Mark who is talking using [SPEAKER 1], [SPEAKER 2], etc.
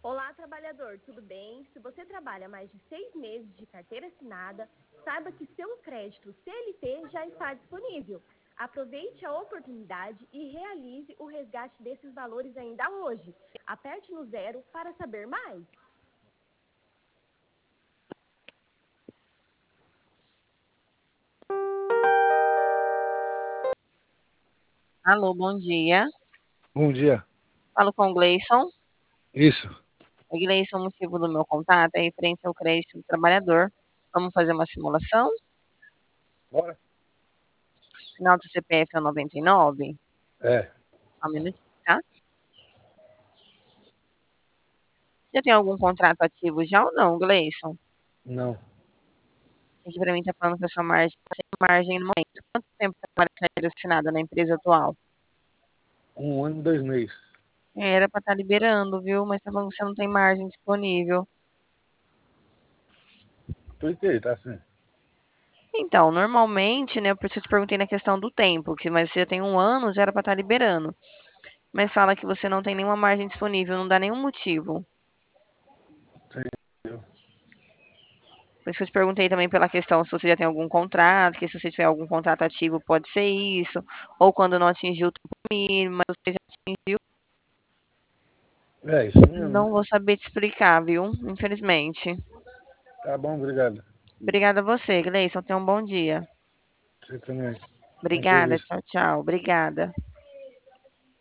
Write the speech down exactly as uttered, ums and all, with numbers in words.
[SPEAKER 1] Olá, trabalhador, tudo bem? Se você trabalha mais de seis meses de carteira assinada, saiba que seu crédito C L T já está disponível. Aproveite a oportunidade e realize o resgate desses valores ainda hoje. Aperte no zero para saber mais.
[SPEAKER 2] Alô, bom dia.
[SPEAKER 3] Bom dia.
[SPEAKER 2] Falo com o Gleison.
[SPEAKER 3] Isso.
[SPEAKER 2] O Gleison, o motivo do meu contato é referente ao crédito do trabalhador. Vamos fazer uma simulação?
[SPEAKER 3] Bora.
[SPEAKER 2] Final do C P F é o noventa e nove?
[SPEAKER 3] É.
[SPEAKER 2] Só um minutinho, tá? Já tem algum contrato ativo já ou não, Gleison?
[SPEAKER 3] Não.
[SPEAKER 2] Aqui pra mim tá falando que a sua margem tá sem margem no momento. Quanto tempo você trabalha com carteira assinada na empresa atual?
[SPEAKER 3] Um ano e dois meses.
[SPEAKER 2] É, Era pra estar liberando, viu? Mas tá falando que você não tem margem disponível.
[SPEAKER 3] Por que tá assim?
[SPEAKER 2] Então, normalmente, né, por isso eu te perguntei na questão do tempo, que mas você já tem um ano, já era pra estar liberando. Mas fala que você não tem nenhuma margem disponível, não dá nenhum motivo.
[SPEAKER 3] Entendeu?
[SPEAKER 2] Por isso que eu te perguntei também pela questão se você já tem algum contrato, que se você tiver algum contrato ativo pode ser isso, ou quando não atingiu o tempo mínimo, mas você já atingiu,
[SPEAKER 3] É, isso mesmo,
[SPEAKER 2] não
[SPEAKER 3] né?
[SPEAKER 2] vou saber te explicar, viu? Infelizmente.
[SPEAKER 3] Tá bom, obrigado.
[SPEAKER 2] Obrigada a você, Gleison. Tenha um bom dia.
[SPEAKER 3] Você também. Bom
[SPEAKER 2] Obrigada,
[SPEAKER 3] serviço.
[SPEAKER 2] tchau, tchau. Obrigada.